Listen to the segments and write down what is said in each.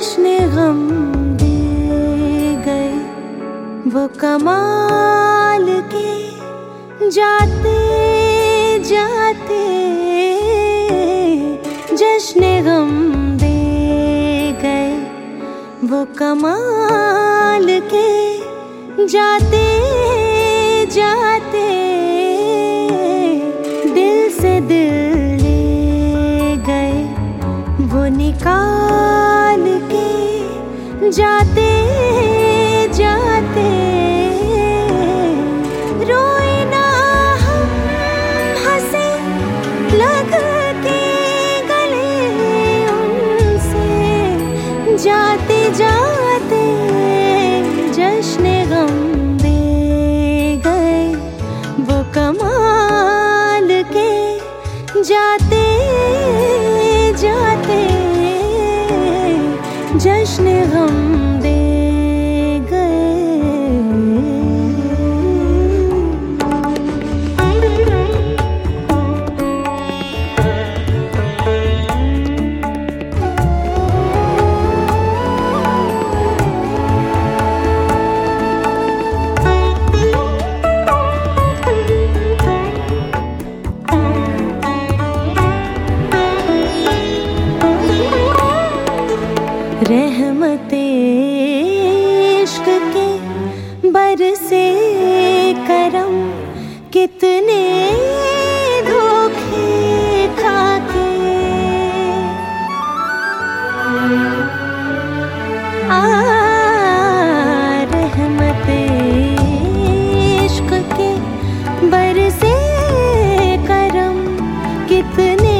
जश्न गम दे गए वो कमाल के, जाते जाते जश्न गम दे गए वो कमाल के, जाते जाते दिल से दिल ले गए वो निकाल के, जाते जाते रोए ना हम हंसे लग के गले उनसे, जाते जाते जश्न गम दे गए वो कमाल के, जाते जाते जश्न गम दे गए। रहमते इश्क के बरसे करम, कितने धोखे खाके रहमते इश्क के बरसे करम, कितने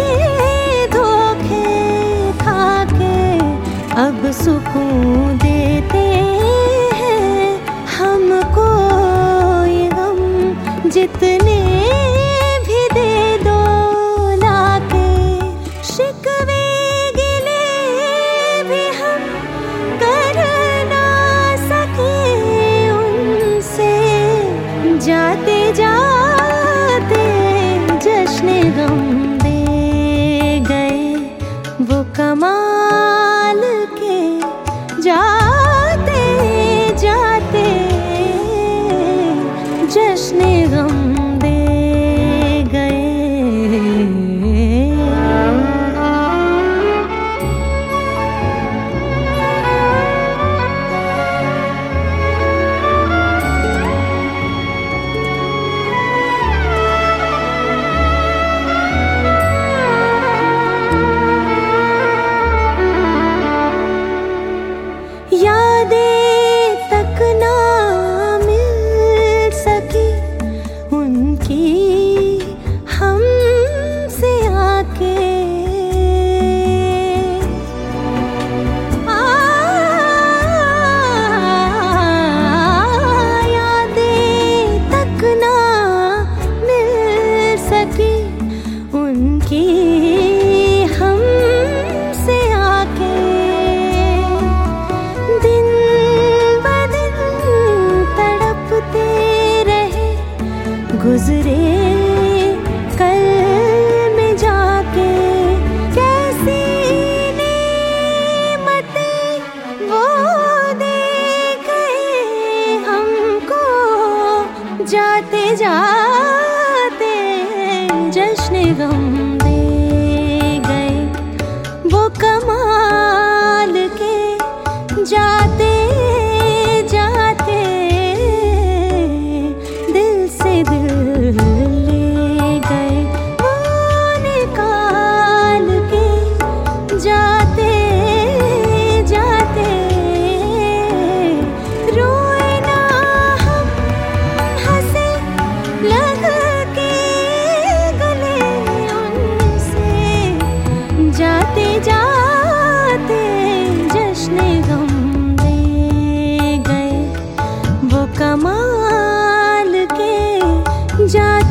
धोखे खाके अब सुकून देते हैं हमको ये गम, जितने भी दे दो लाके, शिकवे गिले भी हम कर ना सके उनसे, जाते जाते जश्न गम दे गए वो कमाल के, जाते जाते जश्न गम दे गए। यादें तक ना मिल सकी उनकी हमसे आके, यादें तक ना मिल सकी उनकी हमसे आके, दिन बदिन तड़पते रहे गुजरे कल में जाके, कैसी नेमतें वो दे गए हमको, जाते जाते जश्न गम दे गए वो कमाल के, जाते जाते दिल से दिल ले गए वो निकाल के, जाते जाते रोए ना हम हंसे लग के गले उनसे, जाते जाते जश्न गम कमाल के, जा